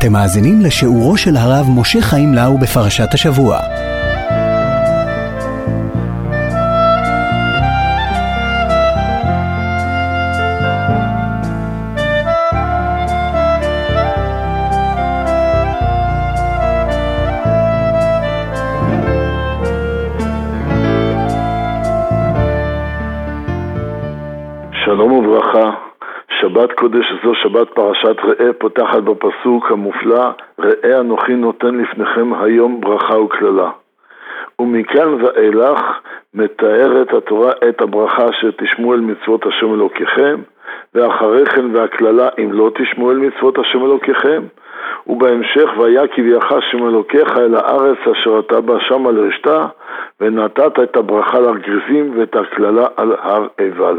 אתם מאזינים לשיעורו של הרב משה חיים לאו בפרשת השבוע. שלום וברכה, שבת קודש זו שבת פרשת ראה פותחת בפסוק המופלא, ראה אנוכי נותן לפניכם היום ברכה וכללה. ומכאן ואילך מתארת התורה את הברכה שתשמעו אל מצוות השם אלוקיכם, ואחרי כן והכללה אם לא תשמעו אל מצוות השם אלוקיכם, ובהמשך והיה כי ויחס שם אלוקיך אל הארץ אשר אתה בה שמה לרשתה, ונתת את הברכה לגריזים ואת הכללה על הר עיבל.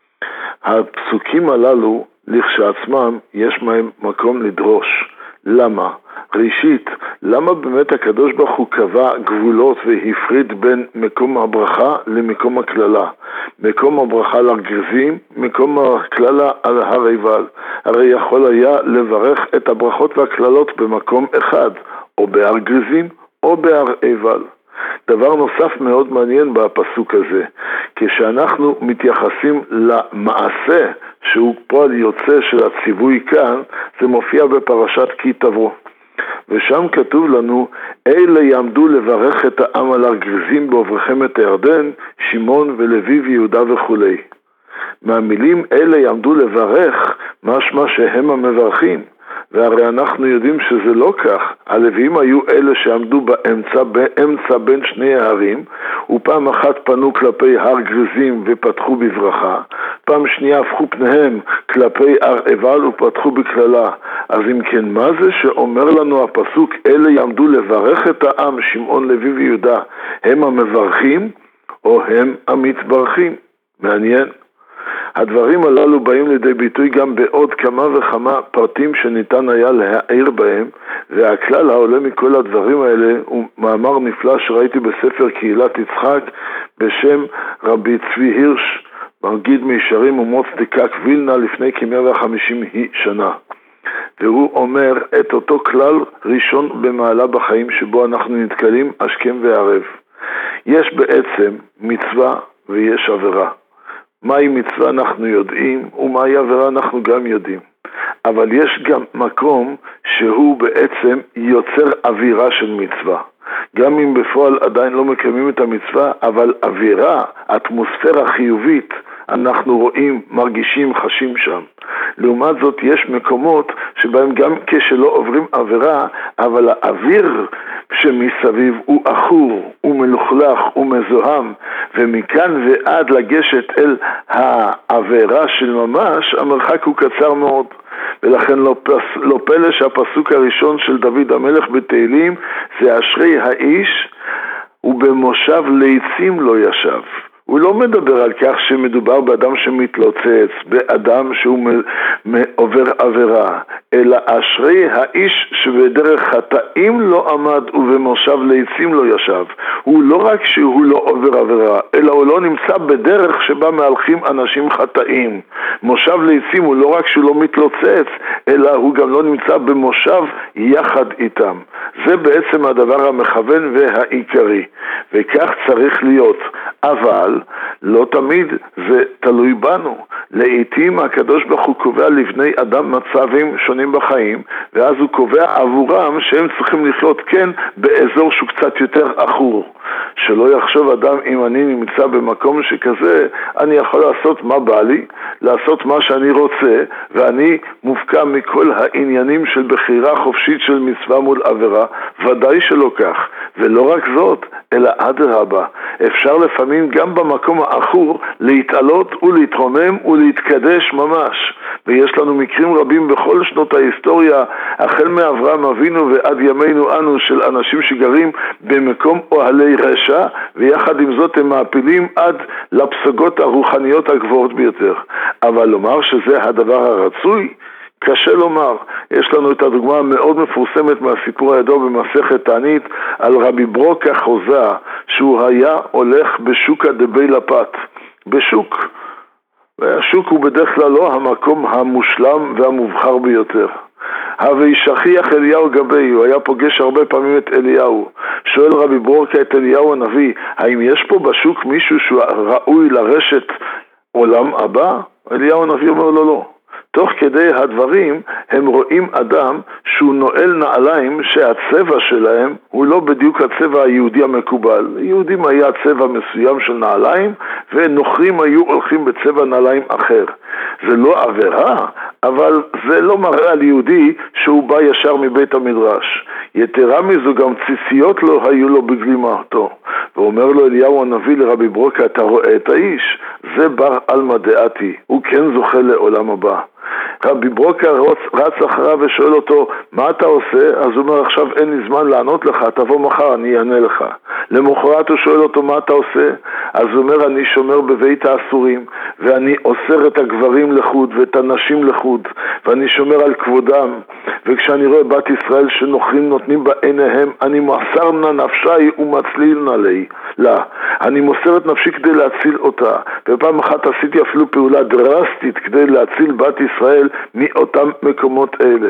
הפסוקים הללו לכשעצמם יש מהם מקום לדרוש. למה? ראשית, למה באמת הקדוש ברוך הוא קבע גבולות והפריד בין מקום הברכה למקום הכללה? מקום הברכה לגריזים, מקום הכללה על הר עיבל. הרי יכול היה לברך את הברכות והכללות במקום אחד, או בהר גריזים או בהר עיבל. דבר נוסף מאוד מעניין בפסוק הזה, כשאנחנו מתייחסים למעשה שהוא פועל יוצא של הציווי כאן, זה מופיע בפרשת כי תבוא, ושם כתוב לנו אלה יעמדו לברך את העם על הר גריזים בעוברכם את הירדן, שמעון ולוי ויהודה וכו'. מהמילים אלה יעמדו לברך משמע שהם המברכים, והרי אנחנו יודעים שזה לא כך. הלוויים היו אלה שעמדו באמצע בין שני הערים, ופעם אחת פנו כלפי הר גריזים ופתחו בברכה, פעם שנייה הפכו פניהם כלפי הר עיבל ופתחו בכללה. אז אם כן, מה זה שאומר לנו הפסוק אלה יעמדו לברך את העם, שמעון לוי ויהודה, הם המברכים או הם המתברכים? מעניין. הדברים הללו באים לידי ביטוי גם בעוד כמה וכמה פרטים שניתן היה להעיר בהם, והכלל העולה מכל הדברים האלה הוא מאמר נפלא שראיתי בספר קהילת יצחק בשם רבי צבי הירש, מגיד מישרים ומוץ דקק וילנה לפני כ-150 שנה. והוא אומר את אותו כלל ראשון במעלה בחיים שבו אנחנו נתקלים השכם וערב. יש בעצם מצווה ויש עבירה. מהי מצווה אנחנו יודעים, ומהי עבירה אנחנו גם יודעים. אבל יש גם מקום שהוא בעצם יוצר אווירה של מצווה. גם אם בפועל עדיין לא מקיימים את המצווה, אבל אווירה, אטמוספירה חיובית, אנחנו רואים, מרגישים, חשים שם. לעומת זאת יש מקומות שבהם גם כשלא עוברים עבירה, אבל האוויר שמסביב הוא אחור, הוא מלוכלך, הוא מזוהם, ומכאן ועד לגשת אל העבירה של ממש, המרחק הוא קצר מאוד. ולכן לא פלא שהפסוק הראשון של דוד המלך בתהילים זה אשרי האיש ובמושב לעצים לא ישב. הוא לא מדבר על כך שמדובר באדם שמתלוצץ, באדם שהוא עובר עבירה, אלא אשרי האיש שבדרך חטאים לא עמד ובמושב לעצים לא ישב. הוא לא רק שהוא לא עובר עבירה, אלא הוא לא נמצא בדרך שבה מהלכים אנשים חטאים. מושב לעצים הוא לא רק שהוא לא מתלוצץ, אלא הוא גם לא נמצא במושב יחד איתם. זה בעצם הדבר המכוון והעיקרי, וכך צריך להיות. אבל לא תמיד זה תלוי בנו. לעתים הקדוש ברוך הוא קובע לבני אדם מצבים שונים בחיים, ואז הוא קובע עבורם שהם צריכים לחיות כן באזור שהוא קצת יותר אחור. שלא יחשוב אדם אם אני נמצא במקום שכזה, אני יכול לעשות מה בא לי, לעשות מה שאני רוצה, ואני מופקע מכל העניינים של בחירה חופשית של מצווה מול עבירה. ודאי שלא כך. ולא רק זאת, אלא אדרבה. אפשר לפעמים גם במקום האחור להתעלות ולהתרומם ולהתקדש ממש. ויש לנו מקרים רבים בכל שנות ההיסטוריה, החל מאברהם אבינו ועד ימינו אנו, של אנשים שגרים במקום אוהלי רשע, ויחד עם זאת הם מעפילים עד לפסגות הרוחניות הגבוהות ביותר. אבל לומר שזה הדבר הרצוי, קשה לומר. יש לנו את הדוגמה המאוד מפורסמת מהסיפור הידוע במסכת תענית על רבי ברוקה חוזה, שהוא היה הולך בשוקה דבי לפת, בשוק, והשוק הוא בדרך כלל לא המקום המושלם והמובחר ביותר. הווי שכיח אליהו גבי, הוא היה פוגש הרבה פעמים את אליהו. שואל רבי ברוקה את אליהו הנביא, האם יש פה בשוק מישהו שהוא ראוי לרשת עולם הבא? אליהו הנביא אומר לו לא. תוך כדי הדברים הם רואים אדם שהוא נועל נעליים שהצבע שלהם הוא לא בדיוק הצבע היהודי המקובל. יהודים היה צבע מסוים של נעליים ונוכרים היו הולכים בצבע נעליים אחר. זה לא עבירה, אבל זה לא מראה על יהודי שהוא בא ישר מבית המדרש. יתרה מזו גם ציציות לא היו לו בגלימתו. ואומר לו אליהו הנביא לרבי ברוקה, אתה רואה את האיש? זה בר אלמא דעתי, הוא כן זוכה לעולם הבא. רבי ברוקה רץ אחריו ושואל אותו, מה אתה עושה? אז הוא אומר, עכשיו אין לי זמן לענות לך, תבוא מחר, אני אענה לך. למחרת הוא שואל אותו, מה אתה עושה? אז הוא אומר, אני שומר בבית האסורים, ואני אוסר את הגברים לחוד ואת הנשים לחוד, ואני שומר על כבודם, וכשאני רואה בת ישראל שנוכרים נותנים בעיניהם, אני מוסר נפשי ומצליל לי. לא, אני מוסר את נפשי כדי להציל אותה, ופעם אחת עשיתי אפילו פעולה דרסטית כדי להציל בת ישראל מאותם מקומות אלה.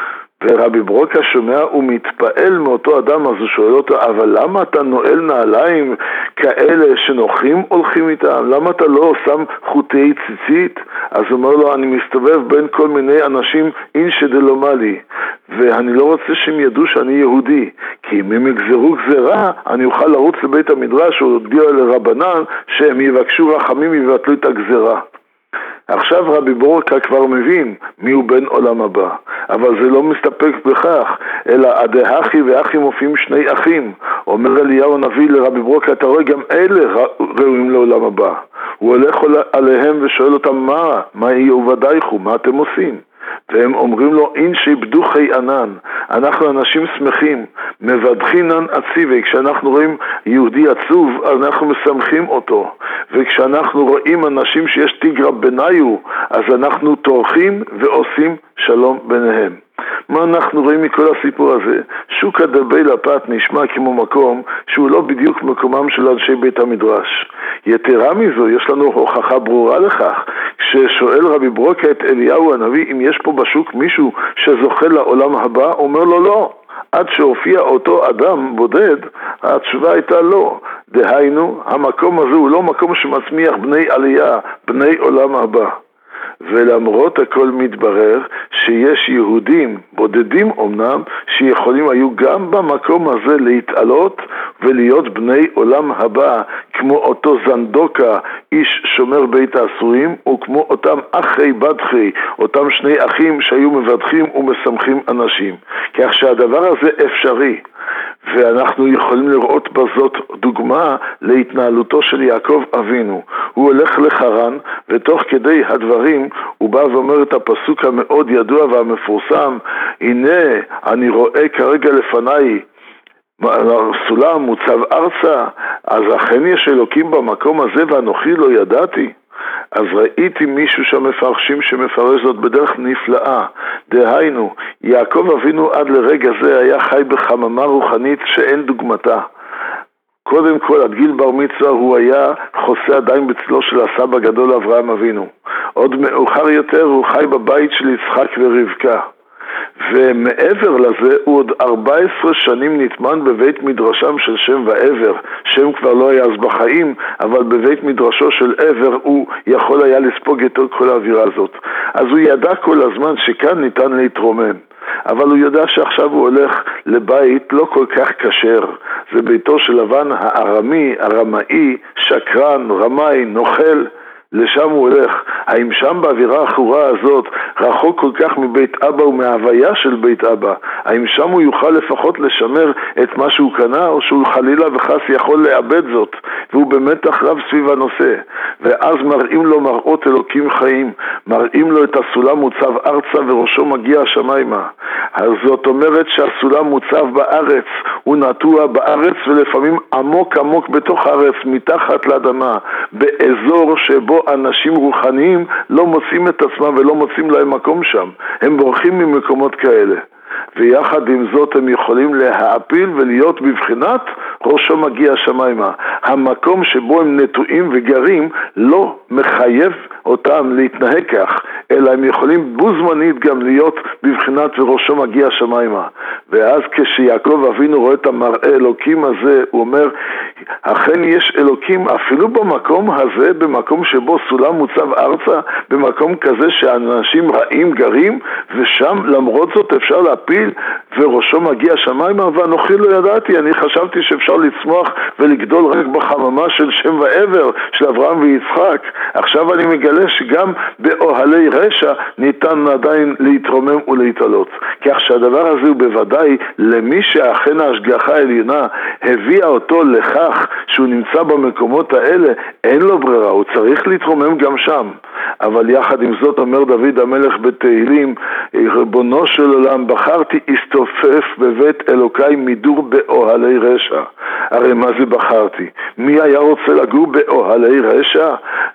ורבי ברוקה שומע ומתפעל מאותו אדם, אז הוא שואל אותו, אבל למה אתה נועל נעליים כאלה שנוחים הולכים איתם? למה אתה לא שם חוטי ציצית? אז הוא אומר לו, אני מסתובב בין כל מיני אנשים אינשא דלא לי, ואני לא רוצה שהם ידעו שאני יהודי, כי אם הם יגזרו גזרה, אני אוכל לרוץ לבית המדרש ולהודיע לרבנן שהם יבקשו רחמים ויבטלו את הגזרה. עכשיו רבי ברוקה כבר מבין מי הוא בן עולם הבא, אבל זה לא מסתפק בכך, אלא הדאחי ואחי מופיעים שני אחים. אומר אליהו הנביא לרבי ברוקה, אתה רואה גם אלה ראויים לעולם הבא. הוא הולך עליהם ושואל אותם, מה יהיו ודאיכו, מה אתם עושים? והם אומרים לו, אין שיבדוחי ענן, אנחנו אנשים שמחים, מבדחינן עציבי, כשאנחנו רואים יהודי עצוב, אנחנו משמחים אותו, וכשאנחנו רואים אנשים שיש תיגרא בניו, אז אנחנו תורכים ועושים שלום ביניהם. מה אנחנו רואים מכל הסיפור הזה? שוקא דבי לפת נשמע כמו מקום שהוא לא בדיוק מקומם של אנשי בית המדרש. יתרה מזו, יש לנו הוכחה ברורה לכך. כששואל רבי ברוקה את אליהו הנביא אם יש פה בשוק מישהו שזוכה לעולם הבא, אומר לו לא. עד שהופיע אותו אדם בודד, התשובה הייתה לא. דהיינו, המקום הזה הוא לא מקום שמצמיח בני עלייה, בני עולם הבא. ולמרות הכל מתברר שיש יהודים בודדים אמנם שיכולים היו גם במקום הזה להתעלות ולהיות בני עולם הבא, כמו אותו זנדוקה איש שומר בית האסורים, וכמו אותם אחי בדחי, אותם שני אחים שהיו מבדחים ומשמחים אנשים. כך שהדבר הזה אפשרי, ואנחנו יכולים לראות בזאת דוגמה להתנהלותו של יעקב אבינו. הוא הולך לחרן, ותוך כדי הדברים הוא בא ואומר את הפסוק המאוד ידוע והמפורסם, הנה אני רואה כרגע לפניי סולם מוצב ארצה, אז אכן יש אלוקים במקום הזה ואנוכי לא ידעתי. אז ראיתי מישהו שמפרשים שמפרש זאת בדרך נפלאה. דהיינו, יעקב אבינו עד לרגע זה היה חי בחממה רוחנית שאין דוגמתה. קודם כל, עד גיל בר מצווה הוא היה חוסה עדיין בצלו של הסבא גדול אברהם אבינו. עוד מאוחר יותר הוא חי בבית של יצחק ורבקה. ומעבר לזה הוא עוד 14 שנים נטמן בבית מדרשם של שם ועבר. שם כבר לא היה אז בחיים, אבל בבית מדרשו של עבר הוא יכול היה לספוג את כל האווירה הזאת. אז הוא ידע כל הזמן שכאן ניתן להתרומם, אבל הוא יודע שעכשיו הוא הולך לבית לא כל כך קשר. זה ביתו של לבן הארמי, הרמאי, שקרן, רמאי, נוכל. לשם הוא הולך. האם שם באווירה האחורה הזאת, רחוק כל כך מבית אבא ומההוויה של בית אבא, האם שם הוא יוכל לפחות לשמר את מה שהוא קנה, או שהוא חלילה וחס יכול לאבד זאת, והוא במתח רב סביב הנושא. ואז מראים לו מראות אלוקים חיים, מראים לו את הסולם מוצב ארצה וראשו מגיע השמיימה. אז זאת אומרת שהסולם מוצב בארץ, הוא נטוע בארץ ולפעמים עמוק עמוק בתוך הארץ, מתחת לאדמה, באזור שבו אנשים רוחניים לא מוצאים את עצמם ולא מוצאים להם מקום שם. הם בורחים ממקומות כאלה. ויחד עם זאת הם יכולים להעפיל ולהיות בבחינת ראשו מגיע השמיימה. המקום שבו הם נטועים וגרים לא מחייב אותם להתנהג כך, אלא הם יכולים בו זמנית גם להיות בבחינת וראשו מגיע שמיימה. ואז כשיעקב אבינו רואה את המראה אלוקים הזה, הוא אומר, אכן יש אלוקים אפילו במקום הזה, במקום שבו סולם מוצב ארצה, במקום כזה שאנשים רעים גרים, ושם למרות זאת אפשר להפיל וראשו מגיע שמיימה. ואנוכי לא ידעתי, אני חשבתי שאפשר לצמוח ולגדול רק בחממה של שם ועבר של אברהם ויצחק. עכשיו אני מגלה שגם באוהלי רשע ניתן עדיין להתרומם ולהתעלות. כך שהדבר הזה הוא בוודאי למי שאכן ההשגחה העליונה הביאה אותו לכך שהוא נמצא במקומות האלה, אין לו ברירה, הוא צריך להתרומם גם שם. אבל יחד עם זאת אומר דוד המלך בתהילים, ריבונו של עולם, בחרתי אסתופף בבית אלוקי מדור באוהלי רשע. הרי מה זה בחרתי? מי היה רוצה לגור באוהלי רשע?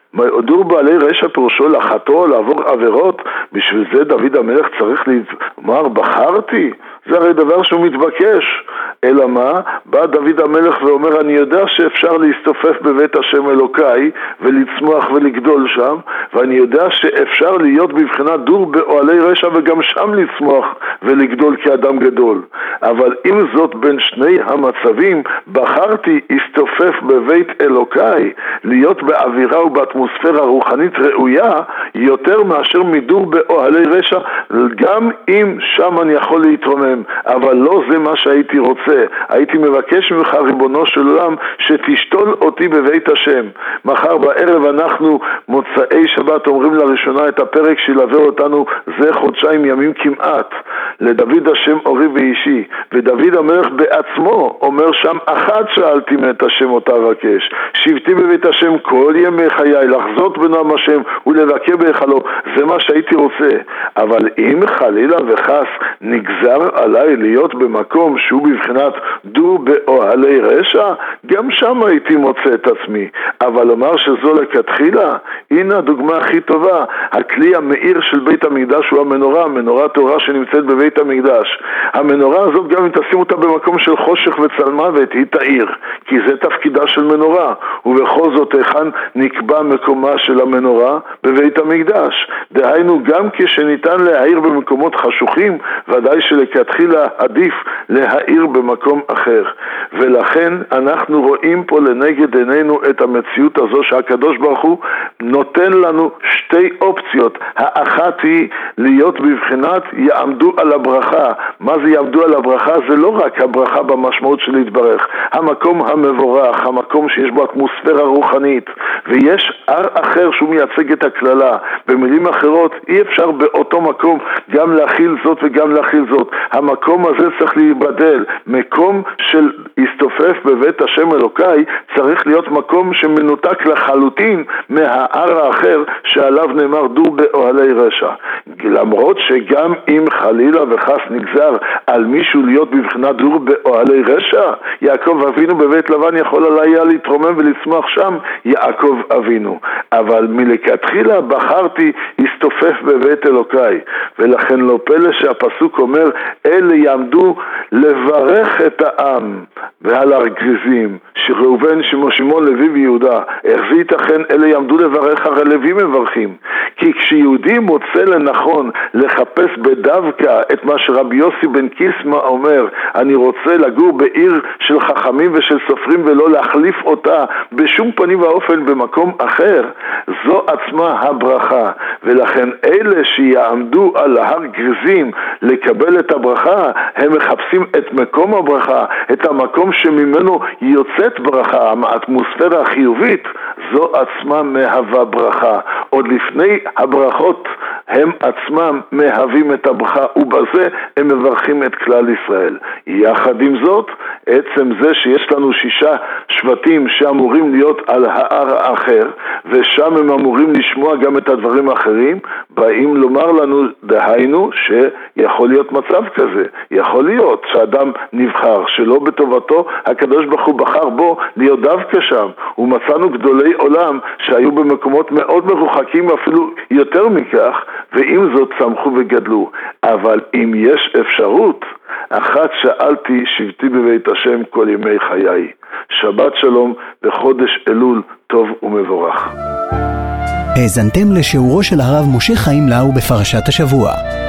דור בעלי רשע פירושו לחתו, לעבור עבירות. בשביל זה דוד המלך צריך לומר בחרתי? זה הרי דבר שהוא מתבקש. אלא מה? בא דוד המלך ואומר, אני יודע שאפשר להסתופף בבית השם אלוקי ולצמוח ולגדול שם, ואני יודע שאפשר להיות בבחינת דור באוהלי רשע וגם שם לצמוח ולגדול כאדם גדול. אבל אם זאת בין שני המצבים, בחרתי הסתופף בבית אלוקי, להיות באווירה ובאטמוספירה רוחנית ראויה יותר מאשר מדור באוהלי רשע, גם אם שם אני יכול להתרומם. אבל לא זה מה שהייתי רוצה. הייתי מבקש ממך ריבונו של עולם שתשתול אותי בבית השם. מחר בערב אנחנו מוצאי שבת אומרים לראשונה את הפרק שילווה אותנו זה חודשיים ימים כמעט, לדוד השם אורי ואישי. ודוד המלך בעצמו אומר שם, אחת שאלתי מאת השם אותה אבקש, שבתי בבית השם כל ימי חיי, לחזות בנועם השם ולבקר בהיכלו. זה מה שהייתי רוצה. אבל אם חלילה וחס נגזר עליי להיות במקום שהוא בבחינת דור באוהלי רשע, גם שם הייתי מוצא את עצמי. אבל לומר שזו לכתחילה, הנה הדוגמה הכי טובה. הכלי המאיר של בית המקדש הוא המנורה, המנורה תורה שנמצאת בבית המקדש. המנורה הזאת, גם אם תשים אותה במקום של חושך וצל מוות, היא תאיר, כי זה תפקידה של מנורה. ובכל זאת היכן נקבע מקומה של המנורה? בבית המקדש. דהיינו, גם כשניתן להאיר במקומות חשוכים, ודאי שלכתחילה עדיף להאיר במקום אחר. ולכן אנחנו רואים פה לנגד עינינו את המציאות הזו שהקדוש ברוך הוא נותן לנו שתי אופציות. האחת היא להיות בבחינת יעמדו על הברכה. מה זה יעמדו על הברכה? זה לא רק הברכה במשמעות של להתברך, המקום המבורך, המקום שיש בו אטמוספירה רוחנית, ויש הר אחר שהוא מייצג את הכללה. במילים אחרות, אי אפשר באותו מקום גם להכיל זאת וגם להכיל זאת. המקום הזה צריך להיבדל. מקום של הסתופף בבית השם אלוקי צריך להיות מקום שמנותק לחלוטין מההר האחר שעליו נאמר דור באוהלי רשע. למרות שגם אם חלילה וחס נגזר על מישהו להיות בבחינת דור באוהלי רשע, יעקב אבינו בבית לבן יכול עליה להתרומם ולצמוח שם, יעקב אבינו. אבל מלכתחילה בחרתי הסתופף בבית אלוקי. ולכן לא פלא שהפסוק אומר, אלה יעמדו לברך את העם ועל הר גריזים, שראובן, שמעון, לוי ויהודה. איך זה ייתכן? אלה יעמדו לברך, הרי לוי מברכים. כי כשיהודי מוצא לנכון לחפש בדווקא את מה שרבי יוסי בן קיסמא אומר, אני רוצה לגור בעיר של חכמים ושל סופרים ולא להחליף אותה בשום פנים ואופן במקום אחר, זו עצמה הברכה. ולכן אלה שיעמדו על הר גריזים לקבל את הברכה, הם מחפשים את מקום הברכה, את המקום שממנו יוצאת ברכה, האטמוספירה החיובית, זו עצמה מהווה ברכה. עוד לפני הברכות הם עצמם מהווים את הברכה, ובזה הם מברכים את כלל ישראל. יחד עם זאת, עצם זה שיש לנו 6 שבטים שאמורים להיות על ההר האחר, ושם הם אמורים לשמוע גם את הדברים האחרים, באים לומר לנו, דהיינו, שיכול להיות מצב כזה. יכול להיות שאדם נבחר שלא בטובתו, הקדוש ברוך הוא בחר בו להיות דווקא שם. ומצאנו גדולי עולם שהיו במקומות מאוד מרוחקים, אפילו יותר מכך, ועם זאת צמחו וגדלו. אבל אם יש אפשרות, אחת שאלתי, שבתי בבית השם כל ימי חיי. שבת שלום בחודש אלול טוב ומבורך. האזנתם לשיעורו של הרב משה חיים לאו בפרשת השבוע.